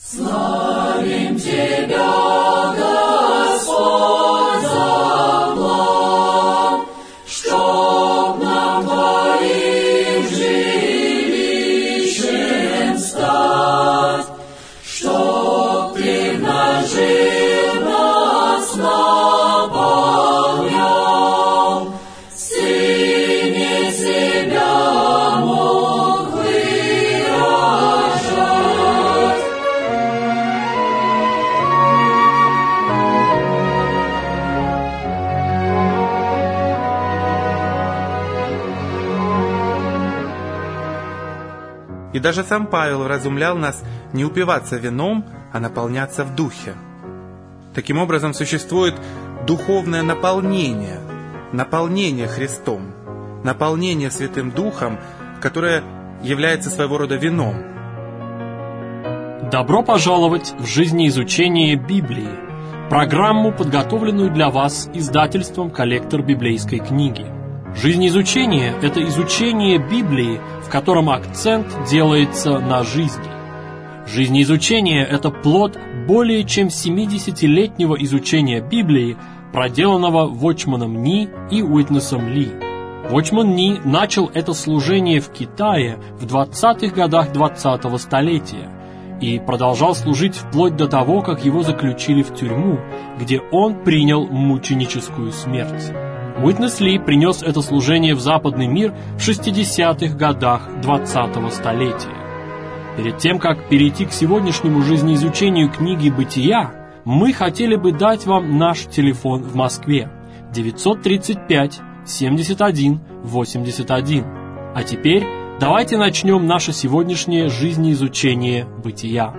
Славим Тебя, Господь, за план, чтоб нам Твоим жилищем стать, чтоб Ты в нас жил, нас наполнял, Сыне себя мог выражать. И даже сам Павел вразумлял нас не упиваться вином, а наполняться в духе. Таким образом, существует духовное наполнение, наполнение Христом, наполнение Святым Духом, которое является своего рода вином. Добро пожаловать в жизнеизучение Библии, программу, подготовленную для вас издательством «Коллектор библейской книги». Жизнеизучение – это изучение Библии, в котором акцент делается на жизни. Жизнеизучение – это плод более чем 70-летнего изучения Библии, проделанного Вочманом Ни и Уитнесом Ли. Вочман Ни начал это служение в Китае в 20-х годах 20-го столетия и продолжал служить вплоть до того, как его заключили в тюрьму, где он принял мученическую смерть. Уитнес Ли принес это служение в западный мир в 60-х годах 20-го столетия. Перед тем, как перейти к сегодняшнему жизнеизучению книги «Бытия», мы хотели бы дать вам наш телефон в Москве 935-71-81. А теперь давайте начнем наше сегодняшнее жизнеизучение «Бытия».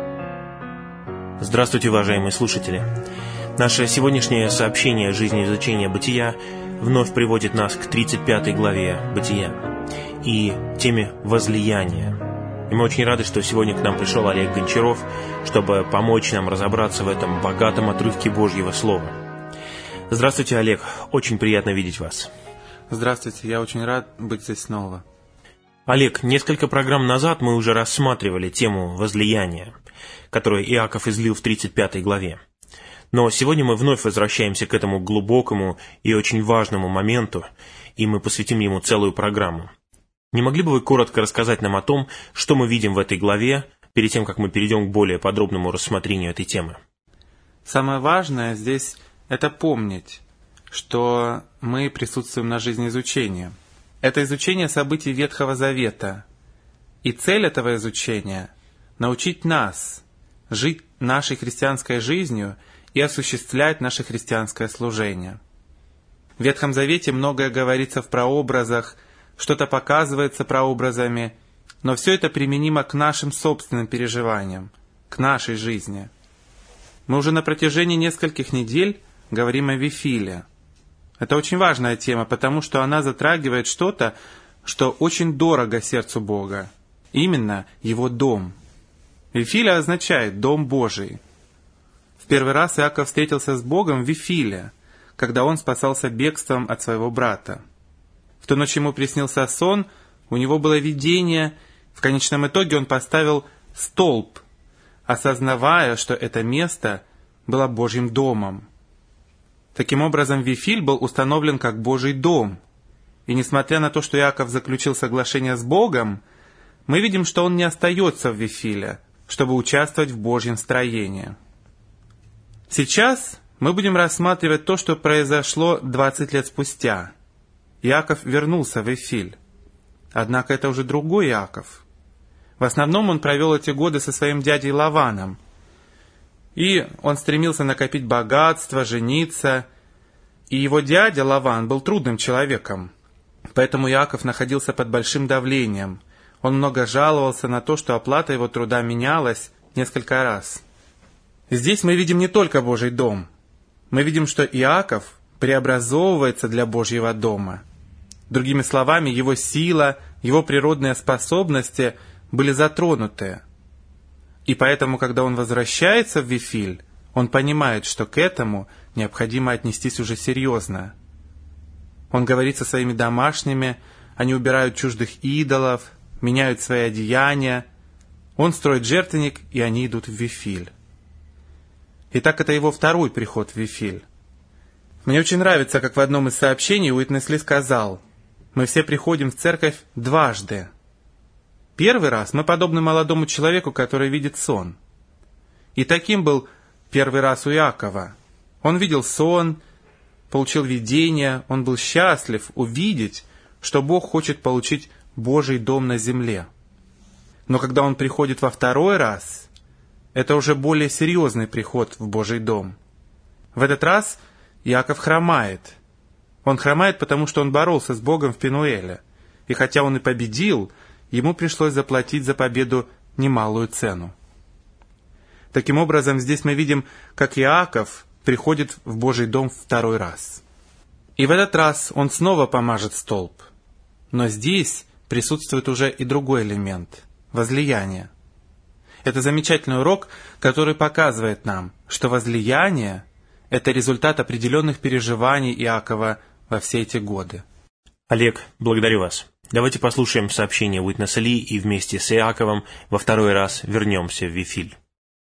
Здравствуйте, уважаемые слушатели! Наше сегодняшнее сообщение жизнеизучения «Бытия» вновь приводит нас к 35 главе «Бытия» и теме возлияния. И мы очень рады, что сегодня к нам пришел Олег Гончаров, чтобы помочь нам разобраться в этом богатом отрывке Божьего Слова. Здравствуйте, Олег. Очень приятно видеть вас. Здравствуйте, я очень рад быть здесь снова. Олег, несколько программ назад мы уже рассматривали тему возлияния, которую Иаков излил в 35 главе. Но сегодня мы вновь возвращаемся к этому глубокому и очень важному моменту, и мы посвятим ему целую программу. Не могли бы вы коротко рассказать нам о том, что мы видим в этой главе, перед тем, как мы перейдем к более подробному рассмотрению этой темы? Самое важное здесь – это помнить, что мы присутствуем на жизнеизучении. Это изучение событий Ветхого Завета. И цель этого изучения – научить нас жить нашей христианской жизнью и осуществлять наше христианское служение. В Ветхом Завете многое говорится в прообразах, что-то показывается прообразами, но все это применимо к нашим собственным переживаниям, к нашей жизни. Мы уже на протяжении нескольких недель говорим о Вифиле. Это очень важная тема, потому что она затрагивает что-то, что очень дорого сердцу Бога. Именно Его дом. Вифиля означает «дом Божий». В первый раз Иаков встретился с Богом в Вифиле, когда он спасался бегством от своего брата. В ту ночь ему приснился сон, у него было видение, в конечном итоге он поставил столб, осознавая, что это место было Божьим домом. Таким образом, Вифиль был установлен как Божий дом. И несмотря на то, что Иаков заключил соглашение с Богом, мы видим, что он не остается в Вифиле, чтобы участвовать в Божьем строении. Сейчас мы будем рассматривать то, что произошло 20 лет спустя. Иаков вернулся в Вифиль. Однако это уже другой Иаков. В основном он провел эти годы со своим дядей Лаваном. И он стремился накопить богатство, жениться. И его дядя Лаван был трудным человеком. Поэтому Иаков находился под большим давлением. Он много жаловался на то, что оплата его труда менялась несколько раз. Здесь мы видим не только Божий дом. Мы видим, что Иаков преобразовывается для Божьего дома. Другими словами, его сила, его природные способности были затронуты. И поэтому, когда он возвращается в Вифиль, он понимает, что к этому необходимо отнестись уже серьезно. Он говорит со своими домашними, они убирают чуждых идолов, меняют свои одеяния. Он строит жертвенник, и они идут в Вифиль. Итак, это его второй приход в Вифиль. Мне очень нравится, как в одном из сообщений Уитнес Ли сказал: «Мы все приходим в церковь дважды. Первый раз мы подобны молодому человеку, который видит сон. И таким был первый раз у Иакова. Он видел сон, получил видение, он был счастлив увидеть, что Бог хочет получить Божий дом на земле. Но когда он приходит во второй раз, это уже более серьезный приход в Божий дом. В этот раз Иаков хромает. Он хромает, потому что он боролся с Богом в Пенуэле. И хотя он и победил, ему пришлось заплатить за победу немалую цену. Таким образом, здесь мы видим, как Иаков приходит в Божий дом второй раз. И в этот раз он снова помажет столб. Но здесь присутствует уже и другой элемент – возлияние. Это замечательный урок, который показывает нам, что возлияние – это результат определенных переживаний Иакова во все эти годы. Олег, благодарю вас. Давайте послушаем сообщение Уитнеса Ли и вместе с Иаковом во второй раз вернемся в Вифиль.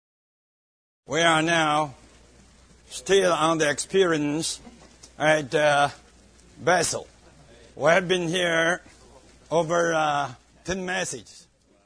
We are now still on the experience at Bethel. We have been here over 10 messages.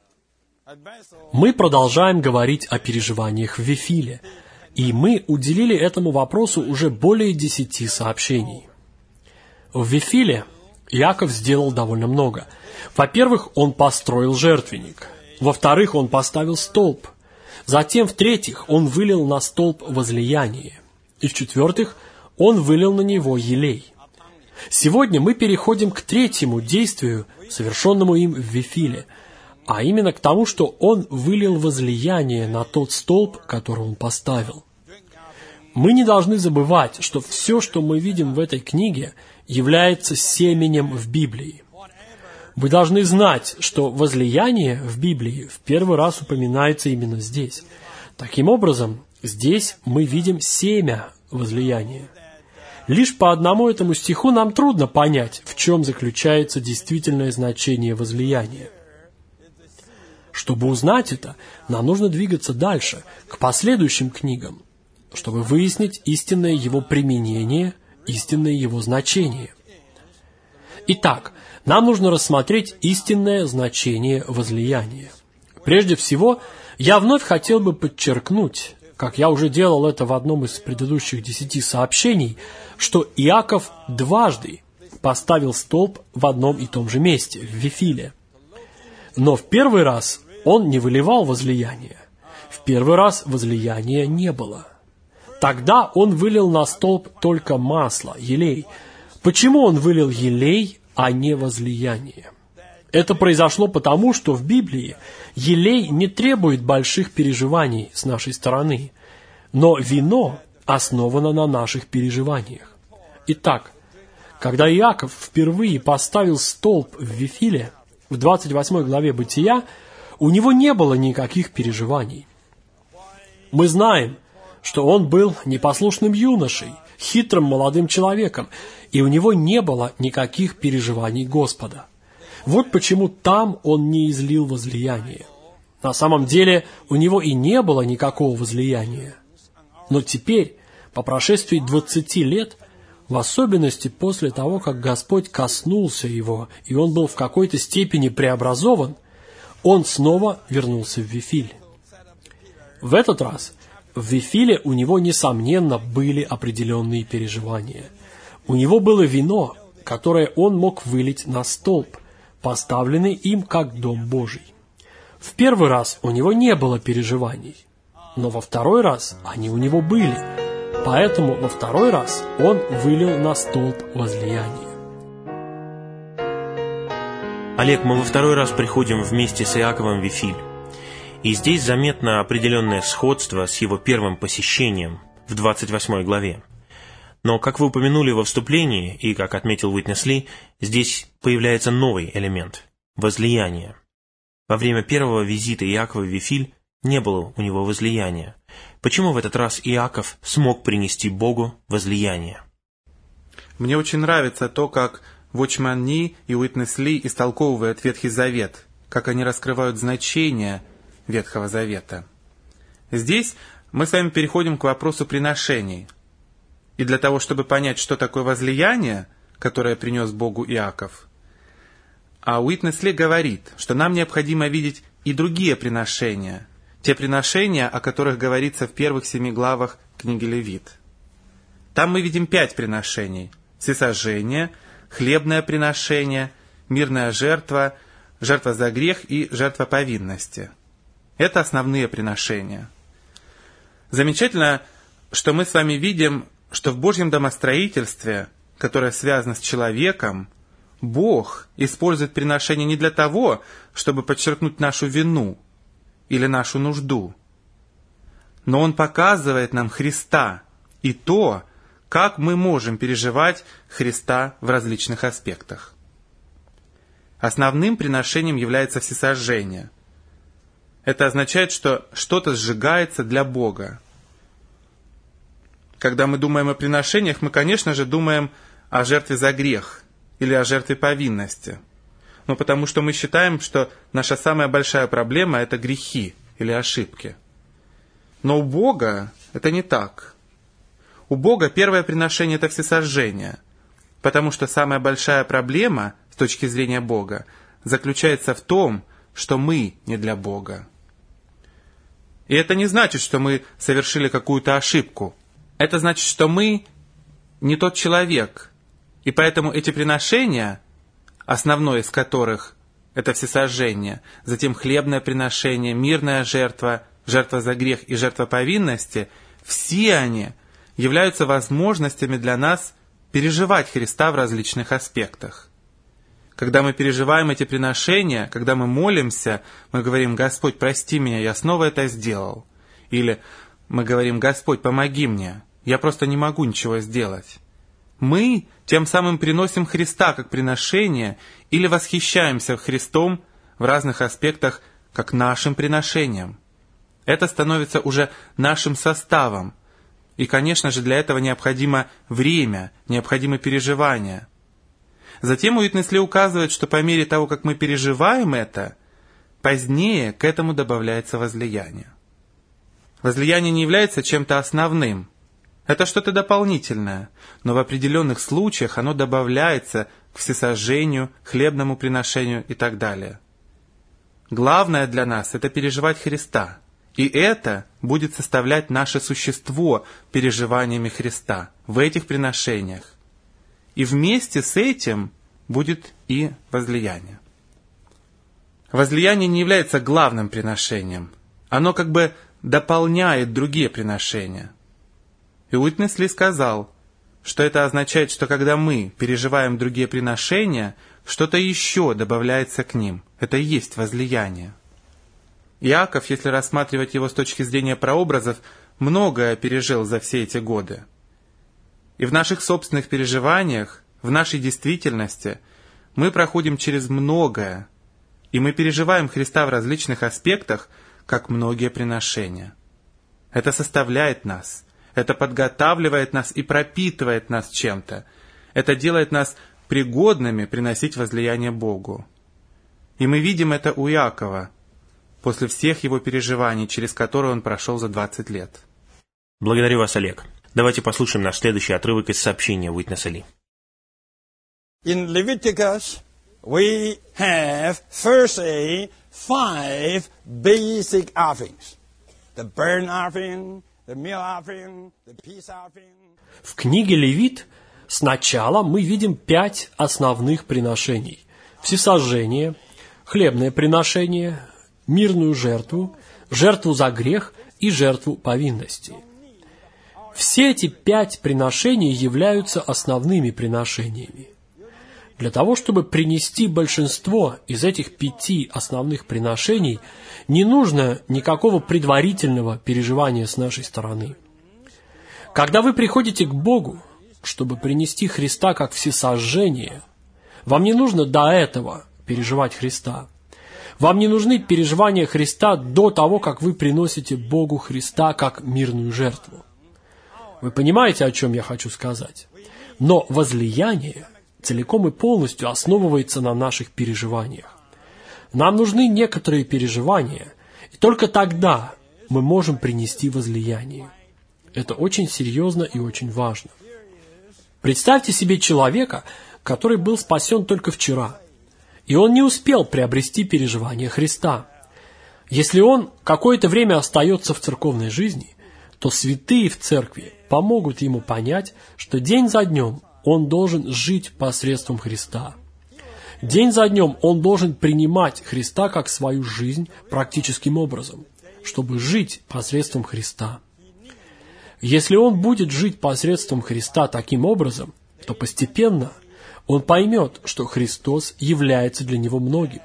Мы продолжаем говорить о переживаниях в Вифиле, и мы уделили этому вопросу уже более 10 сообщений. В Вифиле Иаков сделал довольно много. Во-первых, он построил жертвенник. Во-вторых, он поставил столб. Затем, в-третьих, он вылил на столб возлияние. И в-четвертых, он вылил на него елей. Сегодня мы переходим к третьему действию, совершенному им в Вифиле, а именно к тому, что он вылил возлияние на тот столб, который он поставил. Мы не должны забывать, что все, что мы видим в этой книге, является семенем в Библии. Вы должны знать, что возлияние в Библии в первый раз упоминается именно здесь. Таким образом, здесь мы видим семя возлияния. Лишь по одному этому стиху нам трудно понять, в чем заключается действительное значение возлияния. Чтобы узнать это, нам нужно двигаться дальше, к последующим книгам, чтобы выяснить истинное его применение, истинное его значение. Итак, нам нужно рассмотреть истинное значение возлияния. Прежде всего, я вновь хотел бы подчеркнуть, как я уже делал это в одном из предыдущих 10 сообщений, что Иаков дважды поставил столб в одном и том же месте, в Вифиле. Но в первый раз он не выливал возлияние. В первый раз возлияния не было. Тогда он вылил на столб только масло, елей. Почему он вылил елей, а не возлияние? Это произошло потому, что в Библии елей не требует больших переживаний с нашей стороны, но вино основано на наших переживаниях. Итак, когда Иаков впервые поставил столб в Вифиле, в 28 главе Бытия, у него не было никаких переживаний. Мы знаем, что он был непослушным юношей, хитрым молодым человеком, и у него не было никаких переживаний Господа. Вот почему там он не излил возлияние. На самом деле у него и не было никакого возлияния. Но теперь, по прошествии 20 лет, в особенности после того, как Господь коснулся его, и он был в какой-то степени преобразован, он снова вернулся в Вифиль. В этот раз в Вифиле у него, несомненно, были определенные переживания. У него было вино, которое он мог вылить на столб, поставленный им как Дом Божий. В первый раз у него не было переживаний, но во второй раз они у него были, поэтому во второй раз он вылил на столб возлияние. Олег, мы во второй раз приходим вместе с Иаковом в Вифиль. И здесь заметно определенное сходство с его первым посещением в 28 главе. Но, как вы упомянули во вступлении, и как отметил Уитнес Ли, здесь появляется новый элемент – возлияние. Во время первого визита Иакова в Вифиль не было у него возлияния. Почему в этот раз Иаков смог принести Богу возлияние? Мне очень нравится то, как Watchman Nee и Уитнес Ли истолковывают Ветхий Завет, как они раскрывают значение Ветхого Завета. Здесь мы с вами переходим к вопросу приношений. И для того, чтобы понять, что такое возлияние, которое принес Богу Иаков, Уитнес Ли говорит, что нам необходимо видеть и другие приношения, те приношения, о которых говорится в первых 7 главах книги Левит. Там мы видим 5 приношений: всесожжение, хлебное приношение, мирная жертва, жертва за грех и жертва повинности. Это основные приношения. Замечательно, что мы с вами видим, что в Божьем домостроительстве, которое связано с человеком, Бог использует приношение не для того, чтобы подчеркнуть нашу вину или нашу нужду, но Он показывает нам Христа и то, как мы можем переживать Христа в различных аспектах. Основным приношением является всесожжение. Это означает, что что-то сжигается для Бога. Когда мы думаем о приношениях, мы, конечно же, думаем о жертве за грех или о жертве повинности. Но потому что мы считаем, что наша самая большая проблема – это грехи или ошибки. Но у Бога это не так. У Бога первое приношение – это всесожжение, потому что самая большая проблема с точки зрения Бога заключается в том, что мы не для Бога. И это не значит, что мы совершили какую-то ошибку. Это значит, что мы не тот человек. И поэтому эти приношения, основное из которых это всесожжение, затем хлебное приношение, мирная жертва, жертва за грех и жертва повинности, все они являются возможностями для нас переживать Христа в различных аспектах. Когда мы переживаем эти приношения, когда мы молимся, мы говорим: «Господь, прости меня, я снова это сделал». Или мы говорим: «Господь, помоги мне, я просто не могу ничего сделать». Мы тем самым приносим Христа как приношение или восхищаемся Христом в разных аспектах как нашим приношением. Это становится уже нашим составом. И, конечно же, для этого необходимо время, необходимы переживания. Затем Уитнес Ли указывает, что по мере того, как мы переживаем это, позднее к этому добавляется возлияние. Возлияние не является чем-то основным. Это что-то дополнительное, но в определенных случаях оно добавляется к всесожжению, хлебному приношению и так далее. Главное для нас – это переживать Христа. И это будет составлять наше существо переживаниями Христа в этих приношениях. И вместе с этим будет и возлияние. Возлияние не является главным приношением. Оно как бы дополняет другие приношения. И Уитнес Ли сказал, что это означает, что когда мы переживаем другие приношения, что-то еще добавляется к ним. Это и есть возлияние. Иаков, если рассматривать его с точки зрения прообразов, многое пережил за все эти годы. И в наших собственных переживаниях, в нашей действительности, мы проходим через многое, и мы переживаем Христа в различных аспектах, как многие приношения. Это составляет нас, это подготавливает нас и пропитывает нас чем-то. Это делает нас пригодными приносить возлияние Богу. И мы видим это у Иакова, после всех его переживаний, через которые он прошел за 20 лет. Благодарю вас, Олег. Давайте послушаем наш следующий отрывок из сообщения Уитнеса Ли. In Leviticus, we have firstly 5 basic offerings. The burnt offering, the meal offering, the peace offering. В книге Левит сначала мы видим 5 основных приношений: всесожжение, хлебное приношение, мирную жертву, жертву за грех и жертву повинности. Все эти 5 приношений являются основными приношениями. Для того, чтобы принести большинство из этих 5 основных приношений, не нужно никакого предварительного переживания с нашей стороны. Когда вы приходите к Богу, чтобы принести Христа как всесожжение, вам не нужно до этого переживать Христа. Вам не нужны переживания Христа до того, как вы приносите Богу Христа как мирную жертву. Вы понимаете, о чем я хочу сказать? Но возлияние целиком и полностью основывается на наших переживаниях. Нам нужны некоторые переживания, И только тогда мы можем принести возлияние. Это очень серьезно и очень важно. Представьте себе человека, который был спасен только вчера, и он не успел приобрести переживание Христа. Если он какое-то время остается в церковной жизни, то святые в церкви помогут ему понять, что день за днем он должен жить посредством Христа. День за днем он должен принимать Христа как свою жизнь практическим образом, чтобы жить посредством Христа. Если он будет жить посредством Христа таким образом, то постепенно он поймет, что Христос является для него многим.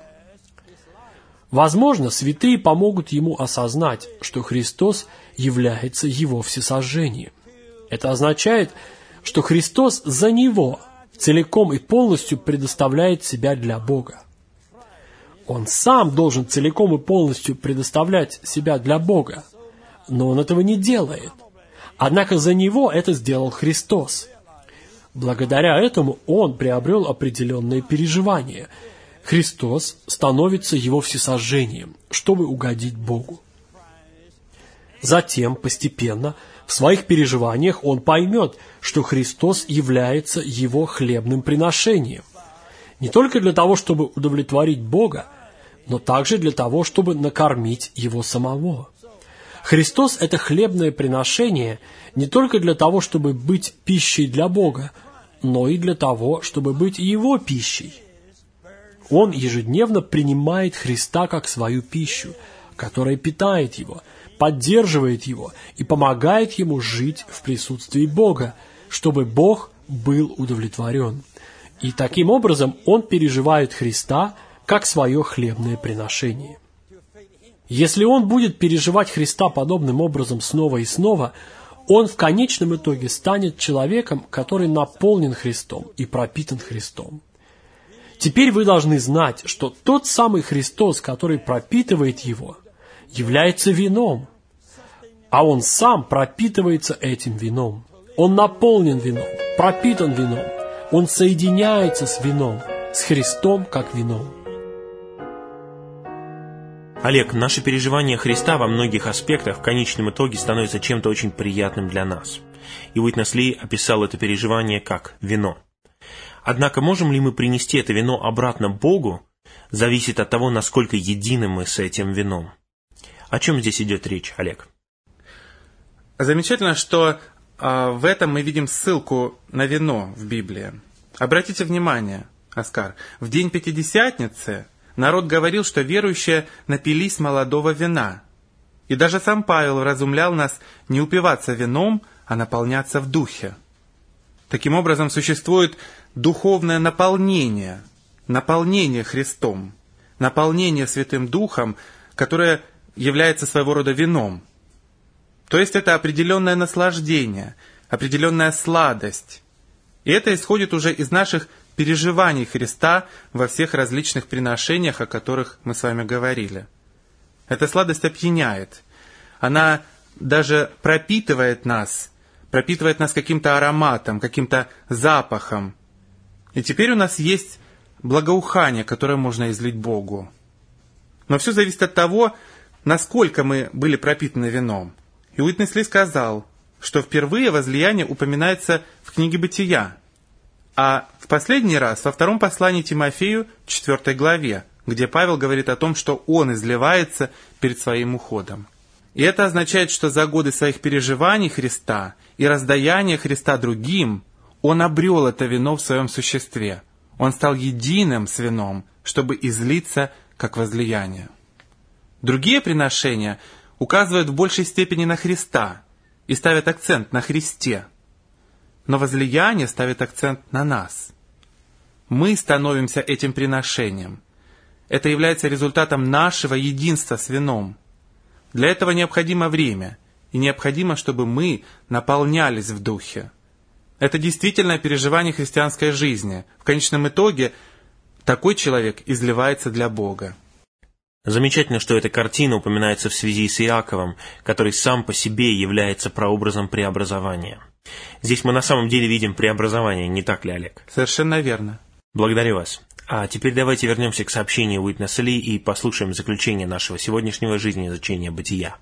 Возможно, святые помогут ему осознать, что Христос является его всесожжением. Это означает, что Христос за него целиком и полностью предоставляет себя для Бога. Он сам должен целиком и полностью предоставлять себя для Бога, но он этого не делает. Однако за него это сделал Христос. Благодаря этому он приобрел определенные переживания. Христос становится его всесожжением, чтобы угодить Богу. Затем, постепенно, в своих переживаниях он поймет, что Христос является его хлебным приношением. Не только для того, чтобы удовлетворить Бога, но также для того, чтобы накормить его самого. Христос – это хлебное приношение не только для того, чтобы быть пищей для Бога, но и для того, чтобы быть Его пищей. Он ежедневно принимает Христа как свою пищу, которая питает Его, поддерживает Его и помогает Ему жить в присутствии Бога, чтобы Бог был удовлетворен. И таким образом он переживает Христа как свое хлебное приношение. Если он будет переживать Христа подобным образом снова и снова, он в конечном итоге станет человеком, который наполнен Христом и пропитан Христом. Теперь вы должны знать, что тот самый Христос, который пропитывает его, является вином, а он сам пропитывается этим вином. Он наполнен вином, пропитан вином, он соединяется с вином, с Христом как вином. Олег, наше переживание Христа во многих аспектах в конечном итоге становится чем-то очень приятным для нас. И Уитнес Ли описал это переживание как вино. Однако можем ли мы принести это вино обратно Богу, зависит от того, насколько едины мы с этим вином. О чем здесь идет речь, Олег? Замечательно, что в этом мы видим ссылку на вино в Библии. Обратите внимание, Оскар, в день Пятидесятницы народ говорил, что верующие напились молодого вина. И даже сам Павел вразумлял нас не упиваться вином, а наполняться в духе. Таким образом, существует духовное наполнение Христом, наполнение Святым Духом, которое является своего рода вином. То есть это определенное наслаждение, определенная сладость. И это исходит уже из наших переживаний Христа во всех различных приношениях, о которых мы с вами говорили. Эта сладость опьяняет. Она даже пропитывает нас каким-то ароматом, каким-то запахом. И теперь у нас есть благоухание, которое можно излить Богу. Но все зависит от того, насколько мы были пропитаны вином. И Уитнес Ли сказал, что впервые возлияние упоминается в книге «Бытия», а в последний раз во втором послании Тимофею, 4 главе, где Павел говорит о том, что он изливается перед своим уходом. И это означает, что за годы своих переживаний Христа и раздаяния Христа другим, он обрел это вино в своем существе. Он стал единым с вином, чтобы излиться как возлияние. Другие приношения указывают в большей степени на Христа и ставят акцент на Христе. Но возлияние ставит акцент на нас. Мы становимся этим приношением. Это является результатом нашего единства с вином. Для этого необходимо время, и необходимо, чтобы мы наполнялись в духе. Это действительно переживание христианской жизни. В конечном итоге такой человек изливается для Бога. Замечательно, что эта картина упоминается в связи с Иаковом, который сам по себе является прообразом преобразования. Здесь мы на самом деле видим преобразование, не так ли, Олег? Совершенно верно. Благодарю вас. А теперь давайте вернемся к сообщению Уитнеса Ли и послушаем заключение нашего сегодняшнего жизнеизучения бытия.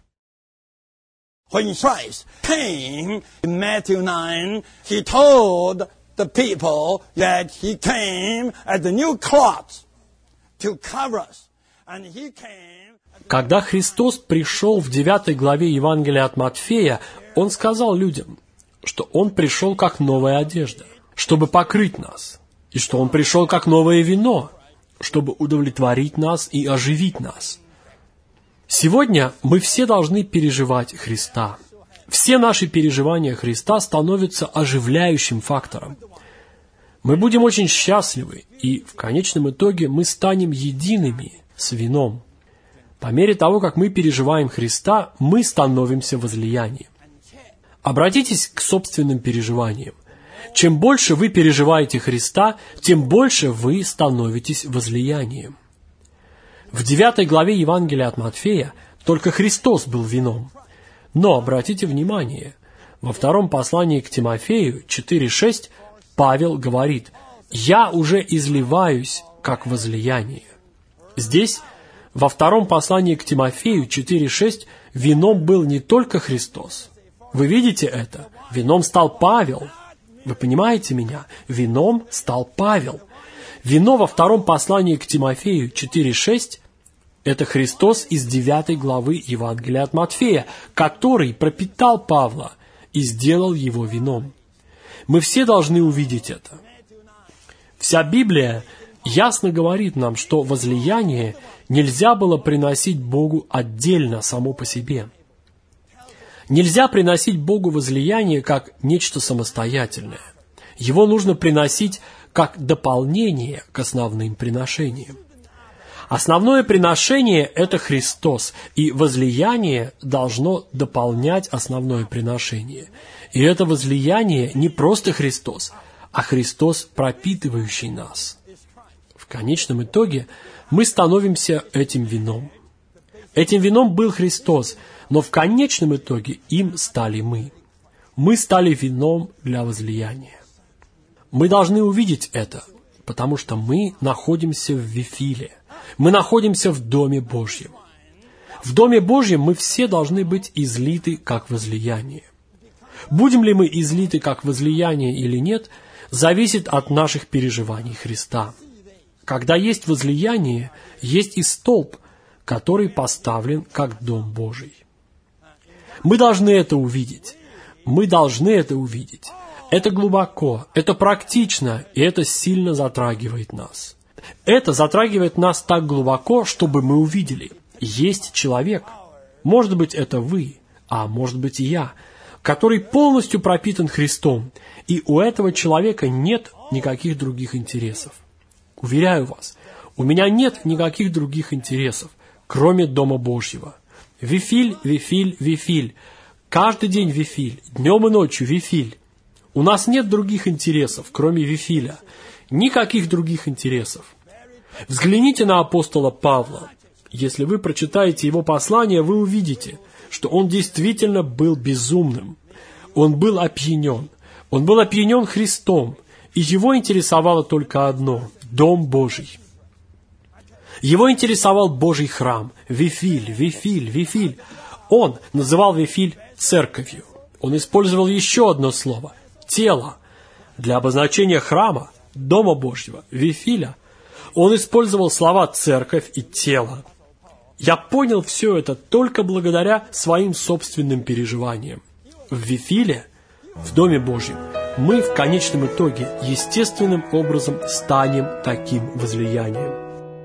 When Christ came in Matthew 9, he told the people that he came as a new cloth to cover us. And he came... Когда Христос пришел в 9 главе Евангелия от Матфея, Он сказал людям, что Он пришел как новая одежда, чтобы покрыть нас, и что Он пришел как новое вино, чтобы удовлетворить нас и оживить нас. Сегодня мы все должны переживать Христа. Все наши переживания Христа становятся оживляющим фактором. Мы будем очень счастливы, и в конечном итоге мы станем едиными с вином. По мере того, как мы переживаем Христа, мы становимся возлиянием. Обратитесь к собственным переживаниям. Чем больше вы переживаете Христа, тем больше вы становитесь возлиянием. В 9 главе Евангелия от Матфея только Христос был вином. Но обратите внимание, во втором послании к Тимофею 4:6 Павел говорит: «Я уже изливаюсь, как возлияние». Здесь, во втором послании к Тимофею 4:6, вином был не только Христос. Вы видите это? Вином стал Павел. Вы понимаете меня? Вином стал Павел. Вино во втором послании к Тимофею 4:6 – это Христос из 9 главы Евангелия от Матфея, который пропитал Павла и сделал его вином. Мы все должны увидеть это. Вся Библия ясно говорит нам, что возлияние нельзя было приносить Богу отдельно, само по себе. Нельзя приносить Богу возлияние как нечто самостоятельное. Его нужно приносить как дополнение к основным приношениям. Основное приношение – это Христос, и возлияние должно дополнять основное приношение. И это возлияние не просто Христос, а Христос, пропитывающий нас. В конечном итоге мы становимся этим вином. Этим вином был Христос, но в конечном итоге им стали мы. Мы стали вином для возлияния. Мы должны увидеть это, потому что мы находимся в Вифиле. Мы находимся в Доме Божьем. В Доме Божьем мы все должны быть излиты как возлияние. Будем ли мы излиты как возлияние или нет, зависит от наших переживаний Христа. Когда есть возлияние, есть и столб, который поставлен как Дом Божий. Мы должны это увидеть. Мы должны это увидеть. Это глубоко, это практично, и это сильно затрагивает нас. Это затрагивает нас так глубоко, чтобы мы увидели. Есть человек, может быть, это вы, а может быть и я, который полностью пропитан Христом, и у этого человека нет никаких других интересов. Уверяю вас, у меня нет никаких других интересов, кроме Дома Божьего. Вифиль, Вифиль, Вифиль. Каждый день Вифиль, днем и ночью Вифиль. У нас нет других интересов, кроме Вифиля. Никаких других интересов. Взгляните на апостола Павла. Если вы прочитаете его послание, вы увидите, что он действительно был безумным. Он был опьянен. Он был опьянен Христом. И его интересовало только одно – Дом Божий. Его интересовал Божий храм. Вифиль, Вифиль, Вифиль. Он называл Вифиль церковью. Он использовал еще одно слово – тело. Для обозначения храма, Дома Божьего, Вифиля, он использовал слова «церковь» и «тело». Я понял все это только благодаря своим собственным переживаниям. В Вифиле, в Доме Божьем, мы в конечном итоге естественным образом станем таким возлиянием.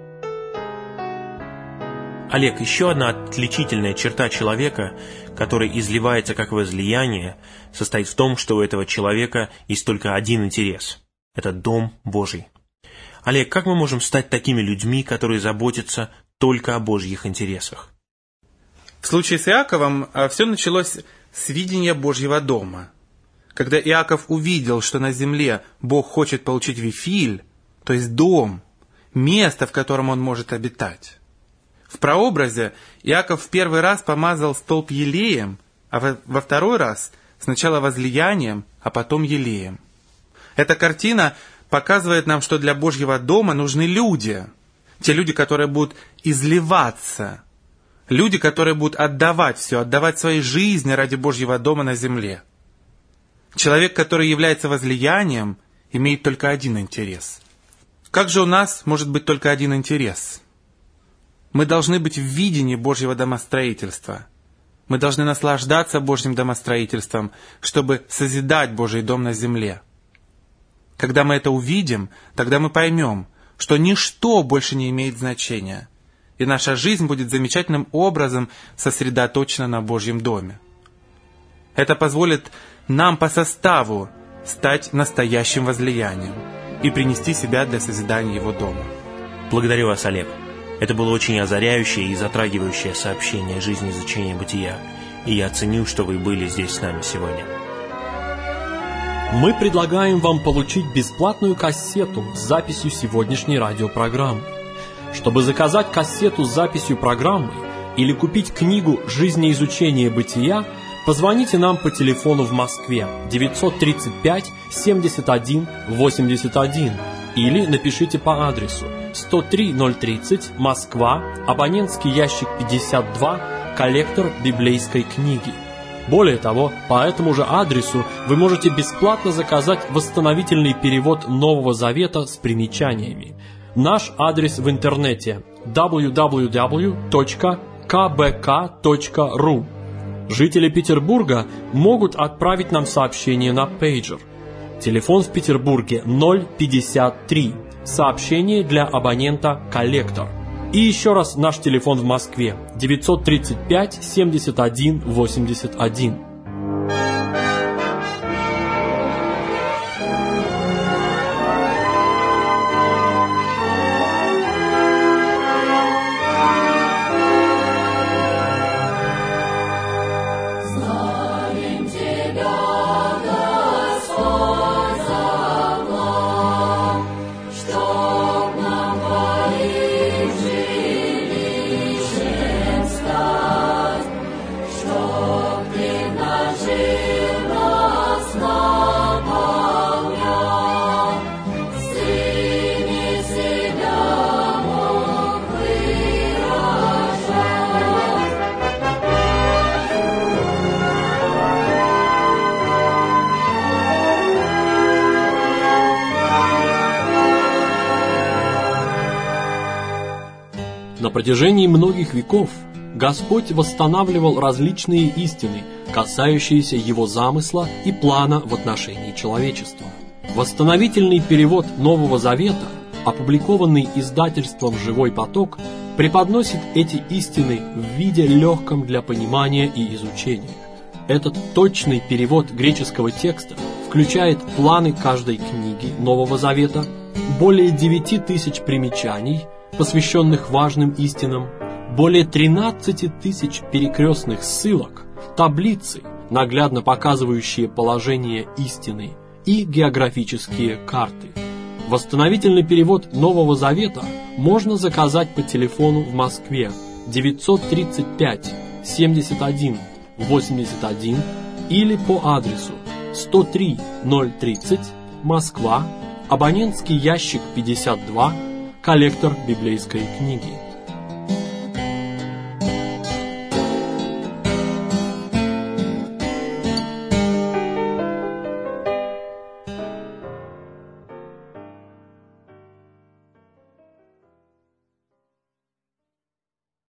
Олег, еще одна отличительная черта человека, который изливается как возлияние, состоит в том, что у этого человека есть только один интерес – это Дом Божий. Олег, как мы можем стать такими людьми, которые заботятся только о Божьих интересах? В случае с Иаковом все началось с видения Божьего дома. Когда Иаков увидел, что на земле Бог хочет получить Вифиль, то есть дом, место, в котором он может обитать. В прообразе Иаков в первый раз помазал столб елеем, а во второй раз сначала возлиянием, а потом елеем. Эта картина показывает нам, что для Божьего дома нужны люди. Те люди, которые будут изливаться. Люди, которые будут отдавать все, отдавать свои жизни ради Божьего дома на земле. Человек, который является возлиянием, имеет только один интерес. Как же у нас может быть только один интерес? Мы должны быть в видении Божьего домостроительства. Мы должны наслаждаться Божьим домостроительством, чтобы созидать Божий дом на земле. Когда мы это увидим, тогда мы поймем, что ничто больше не имеет значения, и наша жизнь будет замечательным образом сосредоточена на Божьем доме. Это позволит нам по составу стать настоящим возлиянием и принести себя для созидания Его дома. Благодарю вас, Олег. Это было очень озаряющее и затрагивающее сообщение жизни изучения бытия, и я ценю, что вы были здесь с нами сегодня. Мы предлагаем вам получить бесплатную кассету с записью сегодняшней радиопрограммы. Чтобы заказать кассету с записью программы или купить книгу «Жизнеизучение бытия», позвоните нам по телефону в Москве 935 71 81 или напишите по адресу 103-030, Москва, абонентский ящик 52, коллектор библейской книги. Более того, по этому же адресу вы можете бесплатно заказать восстановительный перевод Нового Завета с примечаниями. Наш адрес в интернете www.kbk.ru. Жители Петербурга могут отправить нам сообщение на пейджер. Телефон в Петербурге 053. Сообщение для абонента «Коллектор». И еще раз наш телефон в Москве 935 71 81. На протяжении многих веков Господь восстанавливал различные истины, касающиеся Его замысла и плана в отношении человечества. Восстановительный перевод Нового Завета, опубликованный издательством «Живой поток», преподносит эти истины в виде легком для понимания и изучения. Этот точный перевод греческого текста включает планы каждой книги Нового Завета, более 9000 примечаний, посвященных важным истинам, более 13 тысяч перекрестных ссылок, таблицы, наглядно показывающие положение истины, и географические карты. Восстановительный перевод Нового Завета можно заказать по телефону в Москве 935 71 81 или по адресу 103-030, Москва, абонентский ящик 52, коллектор библейской книги.